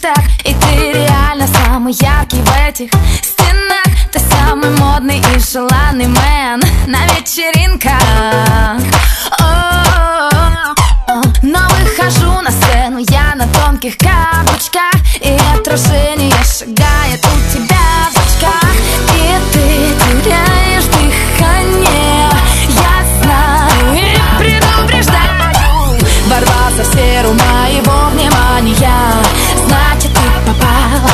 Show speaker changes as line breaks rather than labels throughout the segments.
шаг, и ты реально самый яркий в этих стенах. Ты самый модный и желанный мэн на вечеринках. Но выхожу на сцену я на тонких каблучках, и отражение шагает у тебя в зрачках. И ты теряешь дыхание, я знаю и предупреждаю. Ворвался в сферу моего внимания, значит ты попал.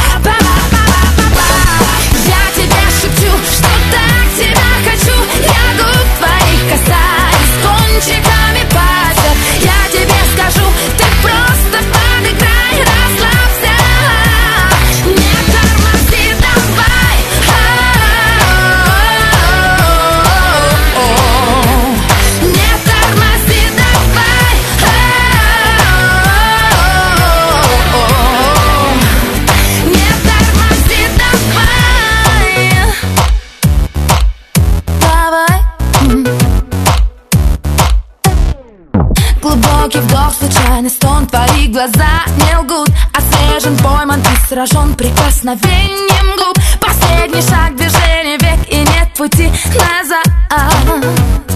Я тебе шепчу, что так тебя хочу. Я губ твоих касаюсь кончиками пальцев. Я тебе скажу, ты просто подыграй, расслабься. Не тормози, давай. Не тормози, давай. Не тормози, давай. Давай. Глубокий вдох, случайный стон, твои глаза не лгут. Освежен, пойман и сражен прикосновением губ. Последний шаг, движение век, и нет пути назад.